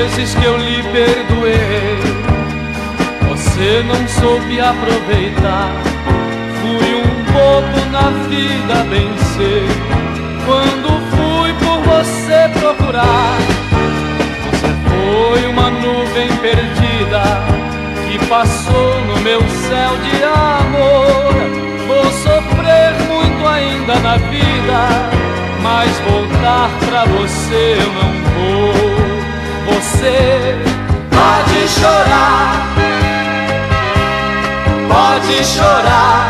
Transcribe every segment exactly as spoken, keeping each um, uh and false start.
vezes que eu lhe perdoei, você não soube aproveitar. Fui um bobo na vida, bem sei. Quando fui por você procurar, você foi uma nuvem perdida que passou no meu céu de amor. Vou sofrer muito ainda na vida, mas voltar pra você eu não vou. Você pode chorar, pode chorar,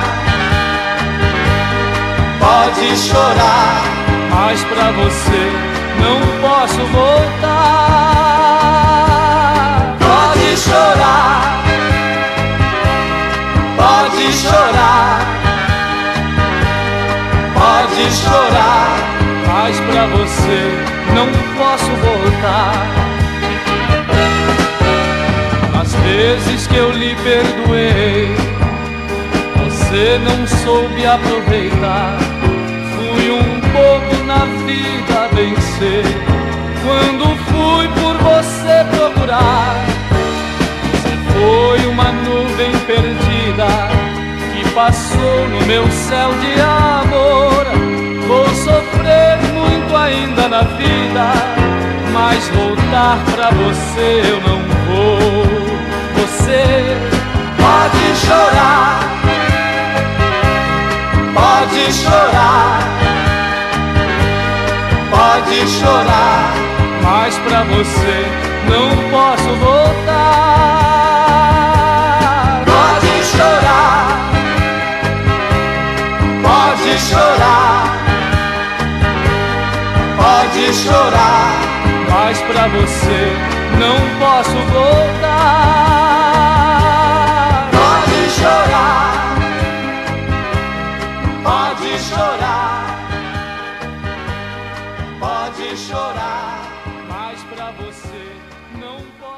pode chorar, mas pra você não posso voltar. Pode chorar, pode chorar, pode chorar, mas pra você não posso voltar. As vezes que eu lhe perdoei, você não soube aproveitar. Fui um bobo na vida, bem sei. Quando fui por você procurar, você foi uma nuvem perdida que passou no meu céu de amor. Vou sofrer muito ainda na vida, mas voltar pra você eu não vou. Você pode chorar, pode chorar, pode chorar, mas pra você não posso voltar. Pode chorar, pode chorar, pode chorar, mas pra você não posso voltar. Pode chorar, pode chorar, pode chorar, mas pra você não posso.